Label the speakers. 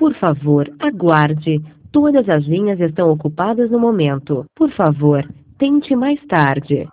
Speaker 1: Por favor, aguarde. Todas as linhas estão ocupadas no momento. Por favor, tente mais tarde.